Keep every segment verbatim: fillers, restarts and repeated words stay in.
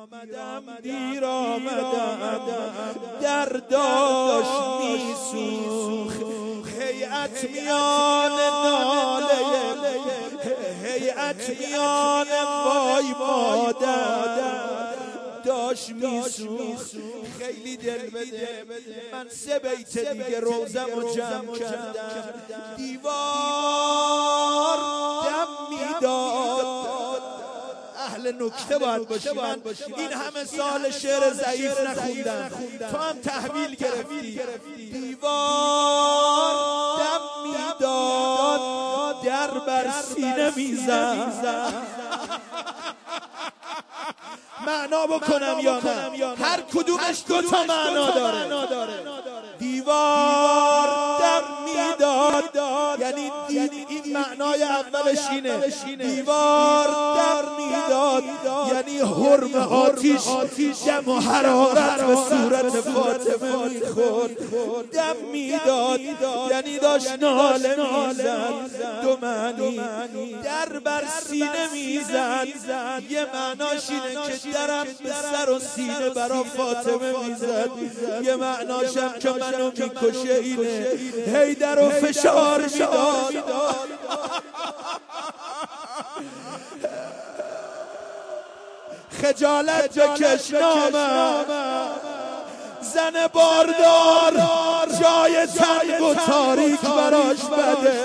دیر آمدم در داشت میسوخ هیئت میان ناله هیئت میان وای مادر داشت میسوخ خیلی دل بده. من سه بیت دیگه روزم رو جمع کردم. دیوار دم میداد. اهل نکته باید باشی. من این همه سال شعر ضعیف نخوندم، تو هم تحویل گرفتی. دیوار دم میداد در بر سینه میزد. معنا بکنم یا نه؟ هر کدومش دو تا معنا داره. دیوار دم میداد یعنی این معنای اولش اینه. دیوار دم میداد یعنی حرم آتیش دم و حرارت به صورت فاطمه میخورد. دم میداد یعنی داشت ناله میزد. دو معنی. در بر سینه میزد یه معناش اینه که درم به سر و سینه برا فاطمه میزد. یه معناشم که منو میکشه اینه هی در و فشار میداد. خجالت بکش نامم زن باردار جای تنگ و تاریک براش بده.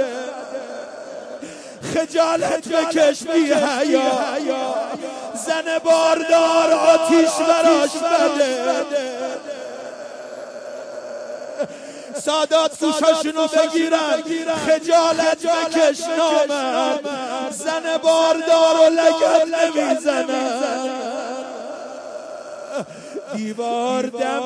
خجالت بکش بی حیا زن باردار آتیش براش بده. سادات گوشاشونو بگیرن. خجالت بکش نامم زن باردار و لگد نمیزنن. دیوار دم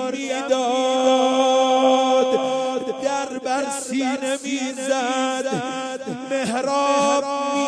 میداد در بر سینه میزد. محراب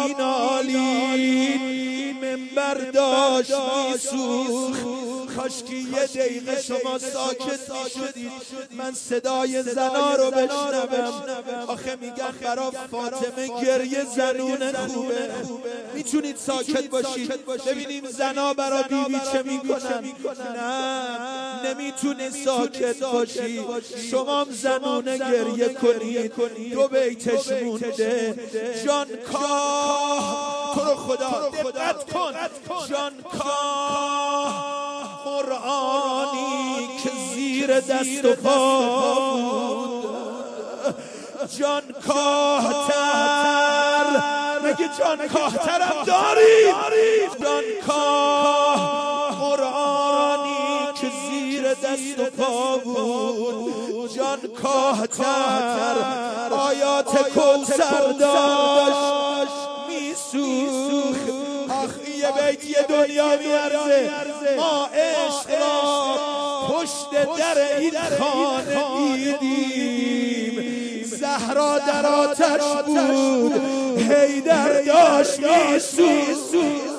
مینالید منبر داشت میسوخ. کاشکی یه دقیقه شما ساکت میشدید من صدای زنا رو بشنوم. آخه میگن برا فاطمه گریه زنونه خوبه. میتونید ساکت باشید ببینیم زنا برا بیبی چه میکنن؟ نه نمیتونی ساکت باشی. شما زنونه گریه کنید. دو بیتش مونده. جان کاه تو رو خدا دقت کن. جان کاه قرآنی که زیر دست و پا بود. جان کاهتر مگه جان کاهترم داری؟ جان کاه قرآنی که زیر دست و پا بود. جان کاهتر آیات کوثر داشت میسوخ. آخ یه بیت یه دنیا میارزه. ما عشق را پشت در این خانه دیدیم. زهرا در آتش بود حیدر داشت میسوخ.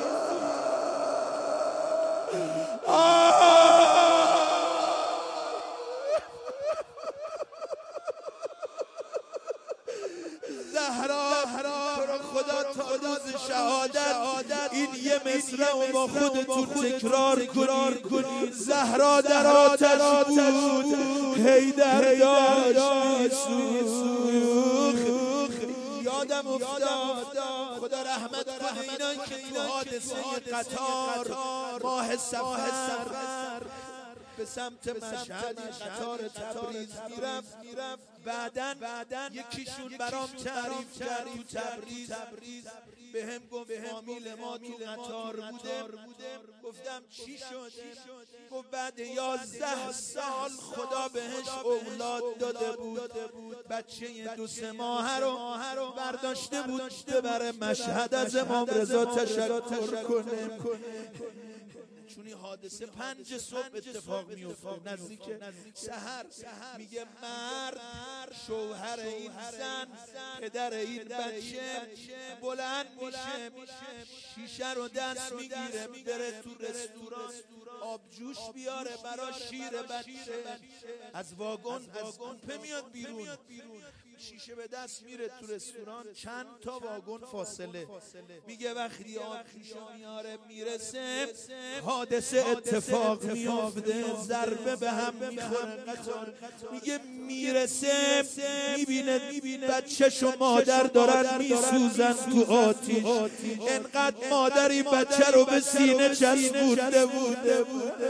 زهرا خدا تا روز شهادت این یه مصرع و با خودتون تکرار کنید. زهرا در آتش بود حیدر داشت میسوخ. یادم افتاد خدا رحمت کنه اینان که تو حادثه قطار ماه سفر به سمت مشهد قطار تبریز میرفت. بعدن یکیشون برام تعریف کرد تو تبریز به هم گفت فامیل ما تو قطار بوده. گفتم چی شد؟ گفت بعد یازده سال خدا بهش اولاد داده بود. بچه دو سه ماهه رو برداشته بود ببره مشهد از امام رضا تشکر کنه. چونی حادثه پنج صبح اتفاق میفته نزدیک سحر. میگه مرد شوهر این زن پدر این بچه بلند میشه شیشه رو دست میگیره میبره تو رستوران آبجوش بیاره برا شیر بچه. از واگن از کوپه میاد بیرون. شیشه به دست میره تو رستوران، چند تا واگن فاصله. میگه وقتی آتیشو میاره میرسه حادثه اتفاق میافته، ضربه به هم میخوره قطار. میگه میرسه میبینه بچه‌ش و مادر دارن میسوزن تو آتیش. انقدر مادری بچه رو به سینه چسبونده بوده بوده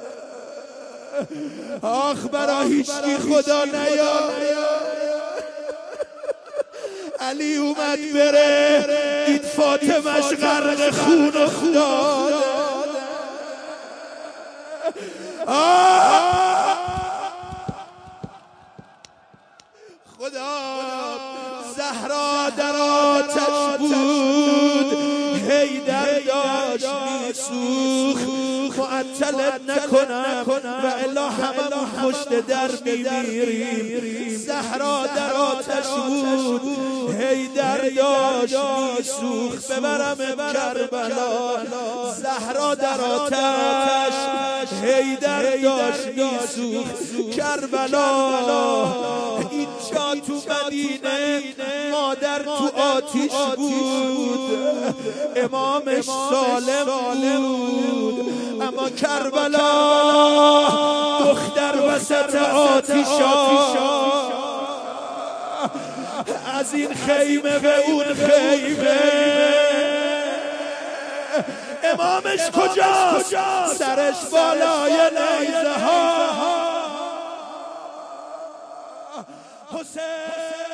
آخ برا هیچکی خدا نیاد. علی اومد بره، دید فاطمه‌ش غرق خون و خدا. خدا زهرا در آتش بود، حیدر داشت میسوخت. معطلت نکنم و الا هممون پشت در میمیریم. زهرا در آتش بود، حیدر داشت میسوخت. ببرم کربلا، زهرا در آتش، حیدر داشت میسوخت. کربلا اینجا تو مدینه مادر تو آتیش بود، امامش سالم بود، اما کربلا دختر وسط آتیشا، از این خیمه به اون خیمه. امامش کجاست؟ سرش بالای نیزه ها. حسین